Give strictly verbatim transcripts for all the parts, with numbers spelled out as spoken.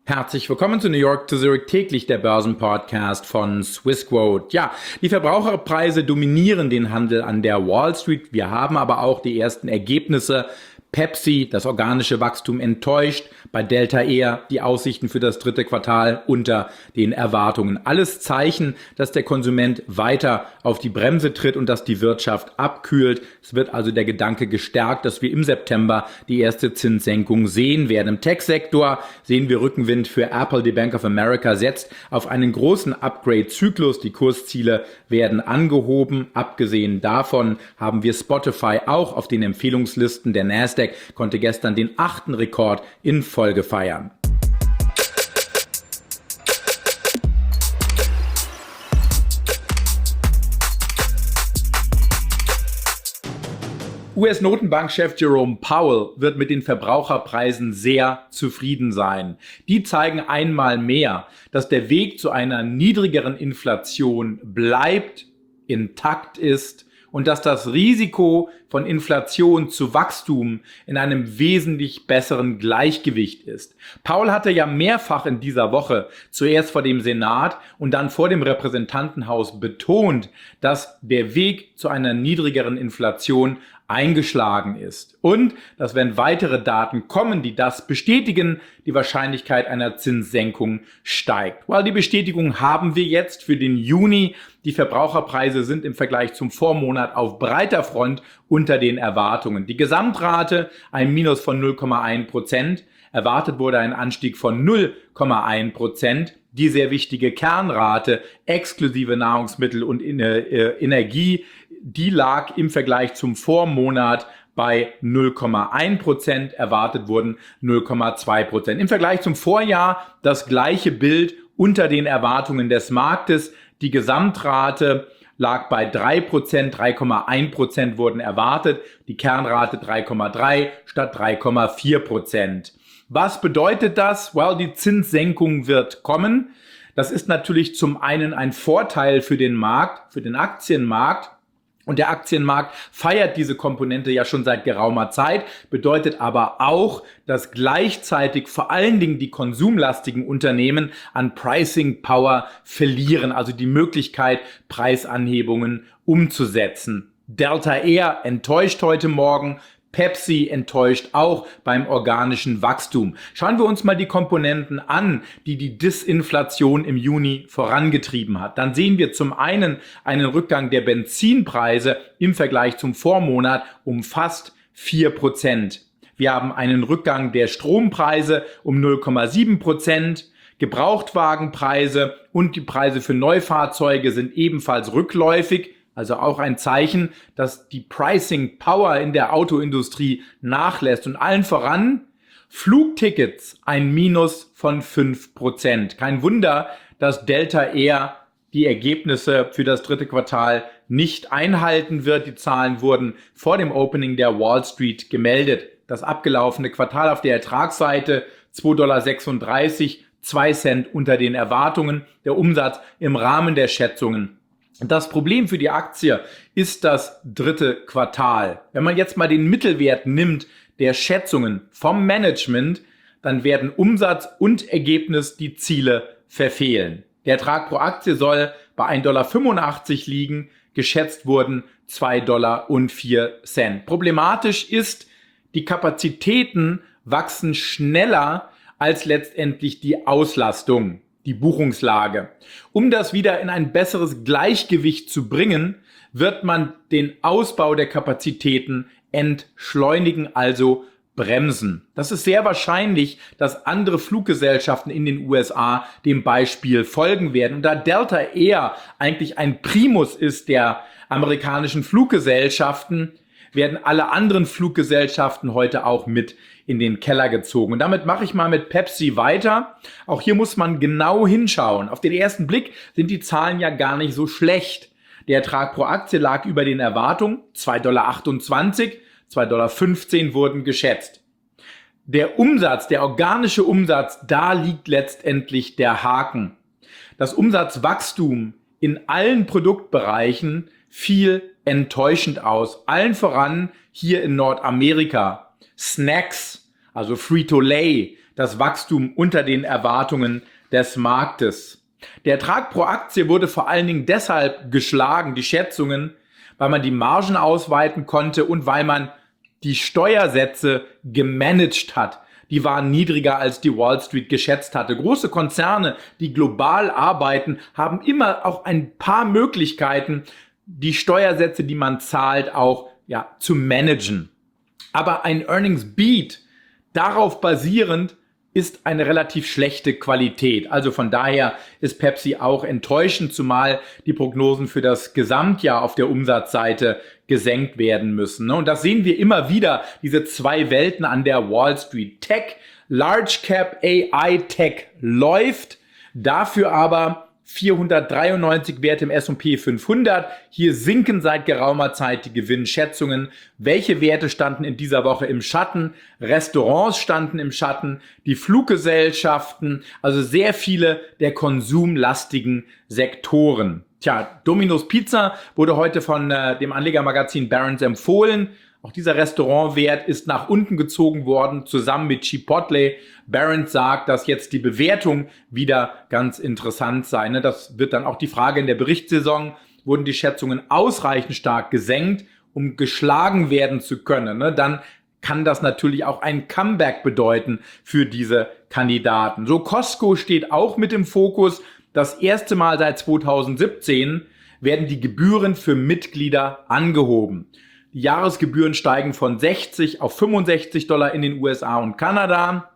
Herzlich willkommen zu New York to Zurich täglich, der Börsenpodcast von Swissquote. Ja, die Verbraucherpreise dominieren den Handel an der Wall Street. Wir haben aber auch die ersten Ergebnisse. Pepsi, das organische Wachstum enttäuscht, bei Delta Air die Aussichten für das dritte Quartal unter den Erwartungen. Alles Zeichen, dass der Konsument weiter auf die Bremse tritt und dass die Wirtschaft abkühlt. Es wird also der Gedanke gestärkt, dass wir im September die erste Zinssenkung sehen werden. Im Tech-Sektor sehen wir Rückenwind für Apple. Die Bank of America setzt auf einen großen Upgrade-Zyklus. Die Kursziele werden angehoben. Abgesehen davon haben wir Spotify auch auf den Empfehlungslisten. Der Nasdaq konnte gestern den achten Rekord in Folge feiern. U S-Notenbankchef Jerome Powell wird mit den Verbraucherpreisen sehr zufrieden sein. Die zeigen einmal mehr, dass der Weg zu einer niedrigeren Inflation bleibt, intakt ist und dass das Risiko von Inflation zu Wachstum in einem wesentlich besseren Gleichgewicht ist. Powell hatte ja mehrfach in dieser Woche, zuerst vor dem Senat und dann vor dem Repräsentantenhaus, betont, dass der Weg zu einer niedrigeren Inflation eingeschlagen ist und dass, wenn weitere Daten kommen, die das bestätigen, die Wahrscheinlichkeit einer Zinssenkung steigt. Weil die Bestätigung haben wir jetzt für den Juni. Die Verbraucherpreise sind im Vergleich zum Vormonat auf breiter Front unter den Erwartungen. Die Gesamtrate ein Minus von null Komma eins Prozent. Erwartet wurde ein Anstieg von null Komma eins Prozent. Die sehr wichtige Kernrate exklusive Nahrungsmittel und Energie, die lag im Vergleich zum Vormonat bei null Komma eins Prozent, erwartet wurden null Komma zwei Prozent. Im Vergleich zum Vorjahr das gleiche Bild unter den Erwartungen des Marktes. Die Gesamtrate lag bei drei Prozent, drei Komma eins Prozent wurden erwartet, die Kernrate drei Komma drei statt drei Komma vier Prozent. Was bedeutet das? Well, die Zinssenkung wird kommen. Das ist natürlich zum einen ein Vorteil für den Markt, für den Aktienmarkt. Und der Aktienmarkt feiert diese Komponente ja schon seit geraumer Zeit, bedeutet aber auch, dass gleichzeitig vor allen Dingen die konsumlastigen Unternehmen an Pricing Power verlieren, also die Möglichkeit, Preisanhebungen umzusetzen. Delta Air enttäuscht heute Morgen. Pepsi enttäuscht auch beim organischen Wachstum. Schauen wir uns mal die Komponenten an, die die Disinflation im Juni vorangetrieben hat. Dann sehen wir zum einen einen Rückgang der Benzinpreise im Vergleich zum Vormonat um fast vier Prozent. Wir haben einen Rückgang der Strompreise um null Komma sieben Prozent. Gebrauchtwagenpreise und die Preise für Neufahrzeuge sind ebenfalls rückläufig. Also auch ein Zeichen, dass die Pricing Power in der Autoindustrie nachlässt. Und allen voran Flugtickets ein Minus von fünf Prozent. Kein Wunder, dass Delta Air die Ergebnisse für das dritte Quartal nicht einhalten wird. Die Zahlen wurden vor dem Opening der Wall Street gemeldet. Das abgelaufene Quartal auf der Ertragsseite zwei Komma sechsunddreißig Dollar, zwei Cent unter den Erwartungen. Der Umsatz im Rahmen der Schätzungen. Das Problem für die Aktie ist das dritte Quartal. Wenn man jetzt mal den Mittelwert nimmt der Schätzungen vom Management, dann werden Umsatz und Ergebnis die Ziele verfehlen. Der Ertrag pro Aktie soll bei ein Komma fünfundachtzig Dollar liegen, geschätzt wurden zwei Dollar und vier Cent. Problematisch ist, die Kapazitäten wachsen schneller als letztendlich die Auslastung. Die Buchungslage. Um das wieder in ein besseres Gleichgewicht zu bringen, wird man den Ausbau der Kapazitäten entschleunigen, also bremsen. Das ist sehr wahrscheinlich, dass andere Fluggesellschaften in den U S A dem Beispiel folgen werden. Und da Delta Air eigentlich ein Primus ist der amerikanischen Fluggesellschaften, werden alle anderen Fluggesellschaften heute auch mit in den Keller gezogen. Und damit mache ich mal mit Pepsi weiter. Auch hier muss man genau hinschauen. Auf den ersten Blick sind die Zahlen ja gar nicht so schlecht. Der Ertrag pro Aktie lag über den Erwartungen, zwei Komma achtundzwanzig Dollar, zwei Komma fünfzehn Dollar wurden geschätzt. Der Umsatz, der organische Umsatz, da liegt letztendlich der Haken. Das Umsatzwachstum in allen Produktbereichen fiel enttäuschend aus. Allen voran hier in Nordamerika. Snacks, also Frito-Lay, das Wachstum unter den Erwartungen des Marktes. Der Ertrag pro Aktie wurde vor allen Dingen deshalb geschlagen, die Schätzungen, weil man die Margen ausweiten konnte und weil man die Steuersätze gemanagt hat. Die waren niedriger, als die Wall Street geschätzt hatte. Große Konzerne, die global arbeiten, haben immer auch ein paar Möglichkeiten, die Steuersätze, die man zahlt, auch ja, zu managen. Aber ein Earnings Beat, darauf basierend, ist eine relativ schlechte Qualität. Also von daher ist Pepsi auch enttäuschend, zumal die Prognosen für das Gesamtjahr auf der Umsatzseite gesenkt werden müssen. Und das sehen wir immer wieder, diese zwei Welten an der Wall Street. Tech, Large Cap A I Tech läuft, dafür aber vierhundertdreiundneunzig Werte im S und P fünfhundert. Hier sinken seit geraumer Zeit die Gewinnschätzungen. Welche Werte standen in dieser Woche im Schatten? Restaurants standen im Schatten, die Fluggesellschaften, also sehr viele der konsumlastigen Sektoren. Tja, Domino's Pizza wurde heute von äh, dem Anlegermagazin Barron's empfohlen. Auch dieser Restaurantwert ist nach unten gezogen worden, zusammen mit Chipotle. Barron's sagt, dass jetzt die Bewertung wieder ganz interessant sei. Das wird dann auch die Frage in der Berichtssaison. Wurden die Schätzungen ausreichend stark gesenkt, um geschlagen werden zu können? Dann kann das natürlich auch ein Comeback bedeuten für diese Kandidaten. So, Costco steht auch mit im Fokus. Das erste Mal seit zweitausendsiebzehn werden die Gebühren für Mitglieder angehoben. Die Jahresgebühren steigen von sechzig auf fünfundsechzig Dollar in den U S A und Kanada.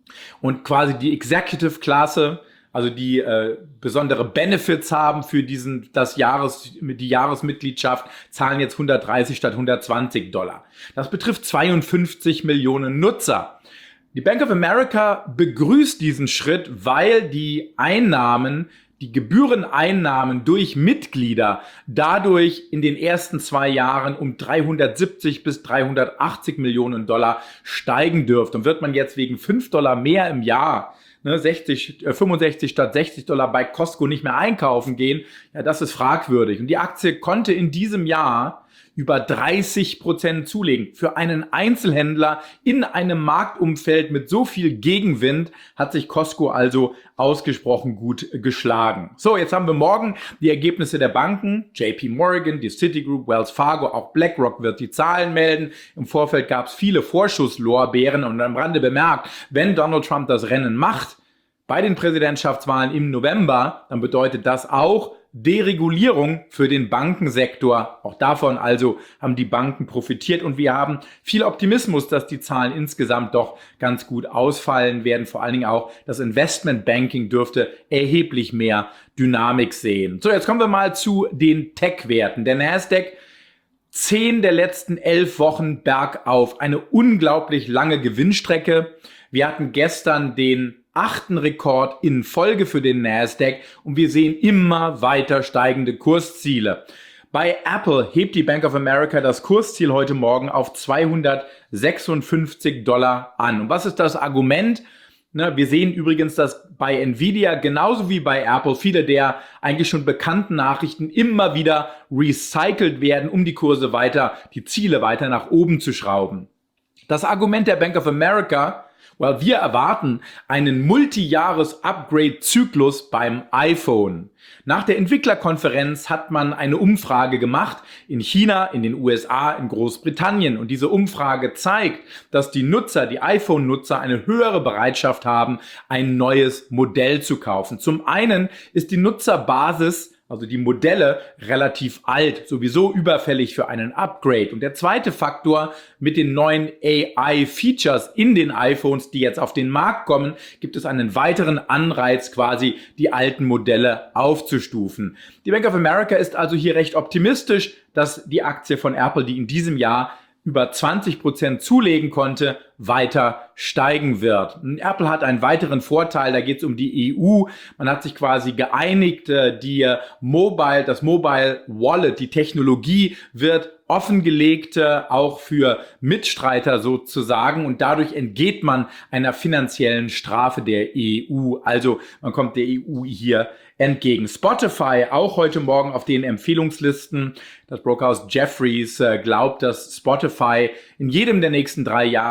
Und quasi die Executive-Klasse, also die äh, besondere Benefits haben für diesen, das Jahres, die Jahresmitgliedschaft, zahlen jetzt hundertdreißig statt hundertzwanzig Dollar. Das betrifft zweiundfünfzig Millionen Nutzer. Die Bank of America begrüßt diesen Schritt, weil die Einnahmen, die Gebühreneinnahmen durch Mitglieder dadurch in den ersten zwei Jahren um dreihundertsiebzig bis dreihundertachtzig Millionen Dollar steigen dürfte. Und wird man jetzt wegen fünf Dollar mehr im Jahr, ne, sechzig, fünfundsechzig statt sechzig Dollar bei Costco nicht mehr einkaufen gehen, ja, das ist fragwürdig. Und die Aktie konnte in diesem Jahr über dreißig Prozent zulegen. Für einen Einzelhändler in einem Marktumfeld mit so viel Gegenwind hat sich Costco also ausgesprochen gut geschlagen. So, jetzt haben wir morgen die Ergebnisse der Banken. J P Morgan, die Citigroup, Wells Fargo, auch BlackRock wird die Zahlen melden. Im Vorfeld gab es viele Vorschusslorbeeren und am Rande bemerkt, wenn Donald Trump das Rennen macht bei den Präsidentschaftswahlen im November, dann bedeutet das auch Deregulierung für den Bankensektor. Auch davon also haben die Banken profitiert und wir haben viel Optimismus, dass die Zahlen insgesamt doch ganz gut ausfallen werden. Vor allen Dingen auch das Investmentbanking dürfte erheblich mehr Dynamik sehen. So, jetzt kommen wir mal zu den Tech-Werten. Der Nasdaq, zehn der letzten elf Wochen bergauf. Eine unglaublich lange Gewinnstrecke. Wir hatten gestern den achten Rekord in Folge für den Nasdaq und wir sehen immer weiter steigende Kursziele. Bei Apple hebt die Bank of America das Kursziel heute Morgen auf zweihundertsechsundfünfzig Dollar an. Und was ist das Argument? Ne, wir sehen übrigens, dass bei Nvidia genauso wie bei Apple viele der eigentlich schon bekannten Nachrichten immer wieder recycelt werden, um die Kurse weiter, die Ziele weiter nach oben zu schrauben. Das Argument der Bank of America: weil wir erwarten einen Multijahres-Upgrade-Zyklus beim iPhone. Nach der Entwicklerkonferenz hat man eine Umfrage gemacht in China, in den U S A, in Großbritannien. Und diese Umfrage zeigt, dass die Nutzer, die iPhone-Nutzer, eine höhere Bereitschaft haben, ein neues Modell zu kaufen. Zum einen ist die Nutzerbasis, also die Modelle, relativ alt, sowieso überfällig für einen Upgrade. Und der zweite Faktor: mit den neuen A I-Features in den iPhones, die jetzt auf den Markt kommen, gibt es einen weiteren Anreiz, quasi die alten Modelle aufzustufen. Die Bank of America ist also hier recht optimistisch, dass die Aktie von Apple, die in diesem Jahr über zwanzig Prozent zulegen konnte, weiter steigen wird. Apple hat einen weiteren Vorteil, da geht es um die E U. Man hat sich quasi geeinigt, die Mobile, das Mobile Wallet, die Technologie wird offengelegt, auch für Mitstreiter sozusagen, und dadurch entgeht man einer finanziellen Strafe der E U. Also man kommt der E U hier entgegen. Spotify auch heute Morgen auf den Empfehlungslisten. Das Brokerhaus Jefferies äh, glaubt, dass Spotify in jedem der nächsten drei Jahre über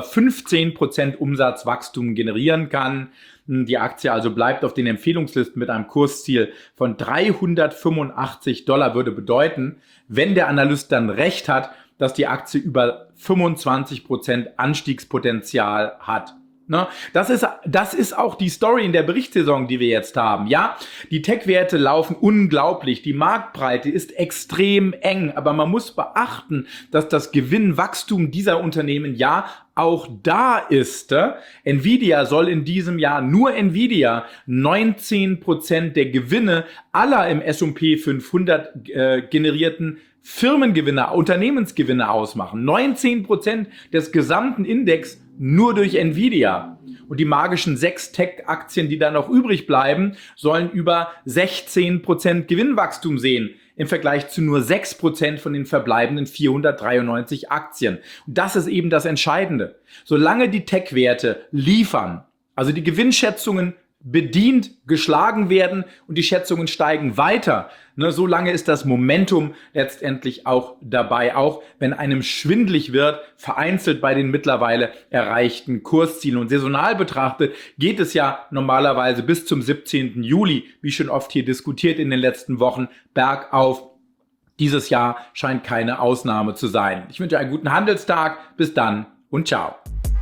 über fünfzehn Prozent Umsatzwachstum generieren kann. Die Aktie also bleibt auf den Empfehlungslisten mit einem Kursziel von dreihundertfünfundachtzig Dollar, würde bedeuten, wenn der Analyst dann recht hat, dass die Aktie über fünfundzwanzig Prozent Anstiegspotenzial hat. Das ist, das ist auch die Story in der Berichtssaison, die wir jetzt haben. Ja, die Tech-Werte laufen unglaublich. Die Marktbreite ist extrem eng. Aber man muss beachten, dass das Gewinnwachstum dieser Unternehmen ja auch da ist. Nvidia soll in diesem Jahr, nur Nvidia, neunzehn Prozent der Gewinne aller im S und P fünfhundert äh, generierten Firmengewinne, Unternehmensgewinne ausmachen. neunzehn Prozent des gesamten Index nur durch Nvidia. Und die magischen sechs Tech-Aktien, die da noch übrig bleiben, sollen über sechzehn Prozent Gewinnwachstum sehen, im Vergleich zu nur sechs Prozent von den verbleibenden vierhundertdreiundneunzig Aktien. Und das ist eben das Entscheidende. Solange die Tech-Werte liefern, also die Gewinnschätzungen bedient, geschlagen werden und die Schätzungen steigen weiter, ne, solange ist das Momentum letztendlich auch dabei, auch wenn einem schwindlig wird, vereinzelt bei den mittlerweile erreichten Kurszielen. Und saisonal betrachtet geht es ja normalerweise bis zum siebzehnten Juli, wie schon oft hier diskutiert in den letzten Wochen, bergauf. Dieses Jahr scheint keine Ausnahme zu sein. Ich wünsche einen guten Handelstag, bis dann und ciao.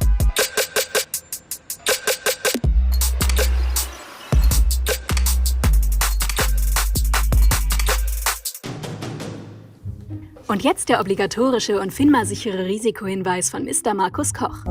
Und jetzt der obligatorische und FINMA-sichere Risikohinweis von Mister Markus Koch.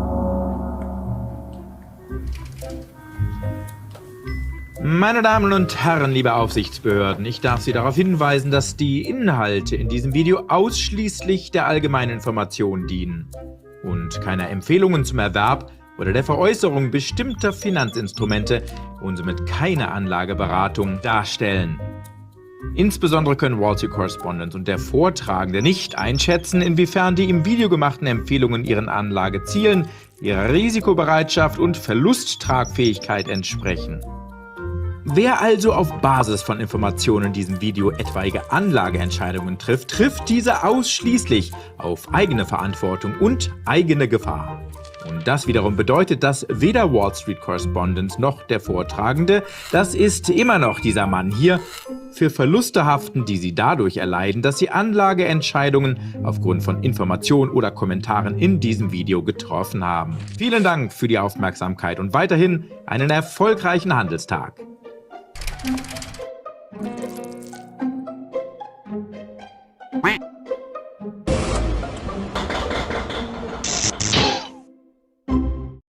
Meine Damen und Herren, liebe Aufsichtsbehörden, ich darf Sie darauf hinweisen, dass die Inhalte in diesem Video ausschließlich der allgemeinen Information dienen und keine Empfehlungen zum Erwerb oder der Veräußerung bestimmter Finanzinstrumente und somit keine Anlageberatung darstellen. Insbesondere können Wall Street Correspondent und der Vortragende nicht einschätzen, inwiefern die im Video gemachten Empfehlungen ihren Anlagezielen, ihrer Risikobereitschaft und Verlusttragfähigkeit entsprechen. Wer also auf Basis von Informationen in diesem Video etwaige Anlageentscheidungen trifft, trifft diese ausschließlich auf eigene Verantwortung und eigene Gefahr. Und das wiederum bedeutet, dass weder Wall Street Correspondent noch der Vortragende, das ist immer noch dieser Mann hier, für Verluste haften, die sie dadurch erleiden, dass sie Anlageentscheidungen aufgrund von Informationen oder Kommentaren in diesem Video getroffen haben. Vielen Dank für die Aufmerksamkeit und weiterhin einen erfolgreichen Handelstag.